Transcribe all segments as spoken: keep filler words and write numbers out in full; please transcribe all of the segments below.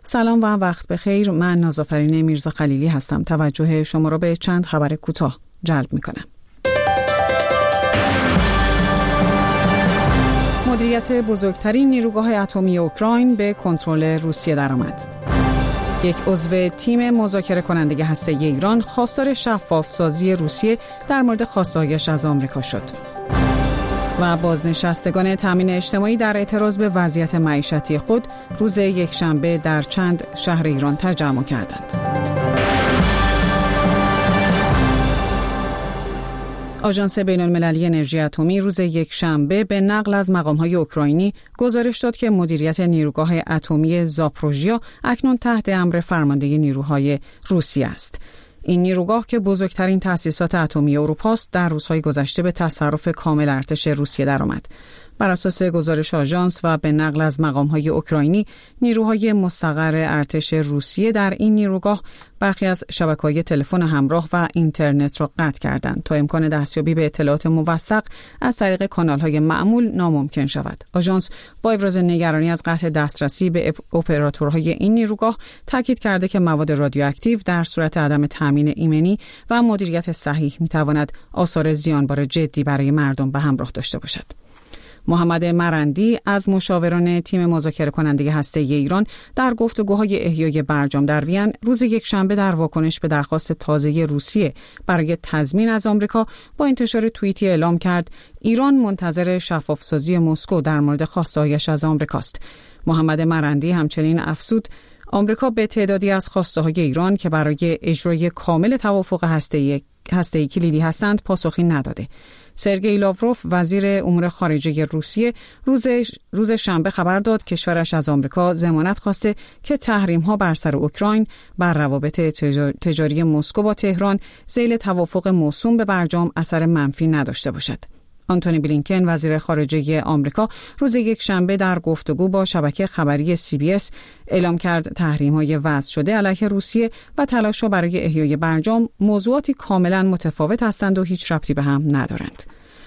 سلام و وقت بخیر. من نازافرین میرزا خلیلی هستم. توجه شما را به چند خبر کوتاه جلب می‌کنم. مدیریت بزرگترین نیروگاه اتمی اوکراین به کنترل روسیه درآمد. یک عضو تیم مذاکره کننده هسته‌ای ایران خواستار شفاف‌سازی روسیه در مورد خواسته‌هایش از آمریکا شد. و بازنشستگان تامین اجتماعی در اعتراض به وضعیت معیشتی خود روز یکشنبه در چند شهر ایران تجمع کردند. آژانس بین‌المللی انرژی اتمی روز یکشنبه به نقل از مقام‌های اوکراینی گزارش داد که مدیریت نیروگاه اتمی زاپروژیا اکنون تحت امر فرمانده نیروهای روسیه است. این نیروگاه که بزرگترین تأسیسات اتمی اروپا است، در روزهای گذشته به تصرف کامل ارتش روسیه درآمد. بر اساس گزارش آژانس و به نقل از مقام‌های اوکراینی، نیروهای مستقر ارتش روسیه در این نیروگاه برخی از شبکه‌های تلفن همراه و اینترنت را قطع کردند تا امکان دستیابی به اطلاعات موثق از طریق کانال‌های معمول ناممکن شود. آژانس با ابراز نگرانی از قطع دسترسی به اپراتورهای این نیروگاه تاکید کرده که مواد رادیواکتیو در صورت عدم تامین ایمنی و مدیریت صحیح می‌تواند آثار زیانبار جدی برای مردم به همراه داشته باشد. محمد مرندی از مشاوران تیم مذاکره کننده هسته‌ای ایران در گفتگوهای احیای برجام در وین روز یکشنبه در واکنش به درخواست تازه روسیه برای تضمین از آمریکا با انتشار توییتی اعلام کرد ایران منتظر شفاف‌سازی مسکو در مورد خواسته‌هایش از آمریکاست. محمد مرندی همچنین افزود آمریکا به تعدادی از خواسته‌های ایران که برای اجرای کامل توافق هسته‌ای هسته‌ای کلیدی هستند پاسخی نداده. سرگئی لاوروف وزیر امور خارجه روسیه روز روز شنبه خبر داد کشورش از آمریکا ضمانت خواسته که تحریم‌ها بر سر اوکراین بر روابط تجاری مسکو با تهران ذیل توافق موسوم به برجام اثر منفی نداشته باشد. آنتونی بلینکن وزیر خارجه آمریکا روز یکشنبه در گفتگو با شبکه خبری سی بی اس اعلام کرد تحریم‌های وضع شده علیه روسیه و تلاش‌ها برای احیای برجام موضوعاتی کاملا متفاوت هستند و هیچ ربطی به هم ندارند.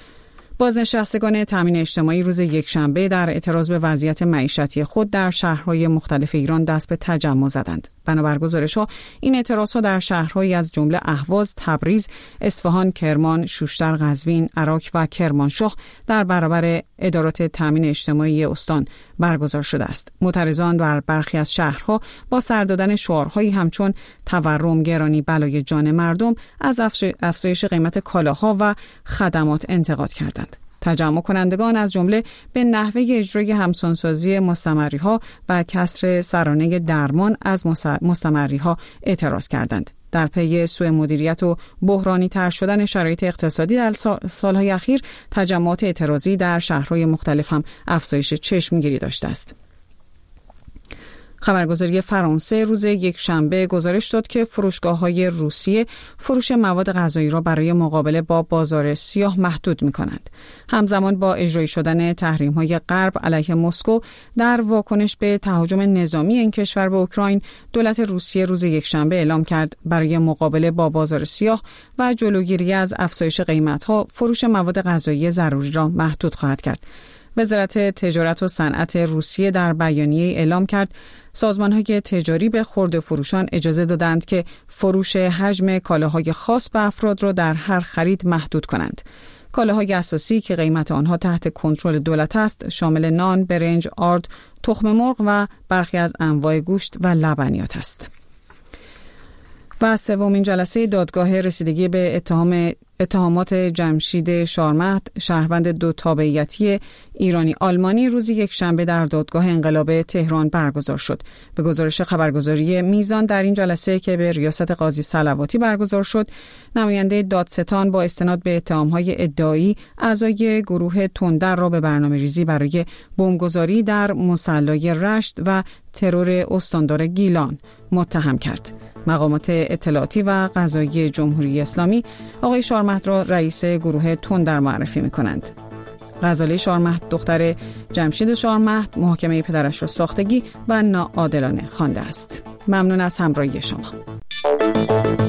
بازنشستگان تامین اجتماعی روز یکشنبه در اعتراض به وضعیت معیشتی خود در شهرهای مختلف ایران دست به تجمع زدند. بنابر گزارش‌ها این اعتراض‌ها در شهرهایی از جمله اهواز، تبریز، اصفهان، کرمان، شوشتر، قزوین، عراق و کرمانشاه در برابر ادارات تامین اجتماعی استان برگزار شده است. معترضان در برخی از شهرها با سر دادن شعارهایی همچون تورم، گرانی، بلای جان مردم از افزایش قیمت کالاها و خدمات انتقاد کردند. تجمع کنندگان از جمله به نحوه اجرای همسانسازی مستمری‌ها و کسر سرانه درمان از مستمری‌ها اعتراض کردند. در پی سوء مدیریت و بحرانی تر شدن شرایط اقتصادی در سالهای اخیر، تجمعات اعتراضی در شهرهای مختلف هم افزایش چشمگیری داشته است. خبرگزاری فرانسه روز یکشنبه گزارش داد که فروشگاه‌های روسیه فروش مواد غذایی را برای مقابله با بازار سیاه محدود می‌کنند. همزمان با اجرایی شدن تحریم‌های غرب علیه مسکو در واکنش به تهاجم نظامی این کشور به اوکراین، دولت روسیه روز یکشنبه اعلام کرد برای مقابله با بازار سیاه و جلوگیری از افزایش قیمت‌ها فروش مواد غذایی ضروری را محدود خواهد کرد. وزارت تجارت و صنعت روسیه در بیانیه اعلام کرد سازمان‌های تجاری به خرده فروشان اجازه دادند که فروش حجم کالاهای خاص به افراد را در هر خرید محدود کنند. کالاهای اساسی که قیمت آنها تحت کنترل دولت است شامل نان، برنج، آرد، تخم مرغ و برخی از انواع گوشت و لبنیات است. و سومین جلسه دادگاه رسیدگی به اتهام اتهامات جمشید شارمهد، شهروند دو تابعیتی ایرانی آلمانی، روز یکشنبه در دادگاه انقلاب تهران برگزار شد. به گزارش خبرگزاری میزان در این جلسه که به ریاست قاضی صلواتی برگزار شد، نماینده دادستان با استناد به اتهامهای ادعایی اعضای گروه تندر را به برنامه‌ریزی برای بمبگذاری در مصلی رشت و ترور استاندار گیلان متهم کرد. مقامات اطلاعاتی و قضایی جمهوری اسلامی آقای شارمهد را رئیس گروه تندر معرفی می‌کنند. غزاله شارمهد دختر جمشید شارمهد محاکمه پدرش را ساختگی و ناعادلانه خوانده است. ممنون از همراهی شما.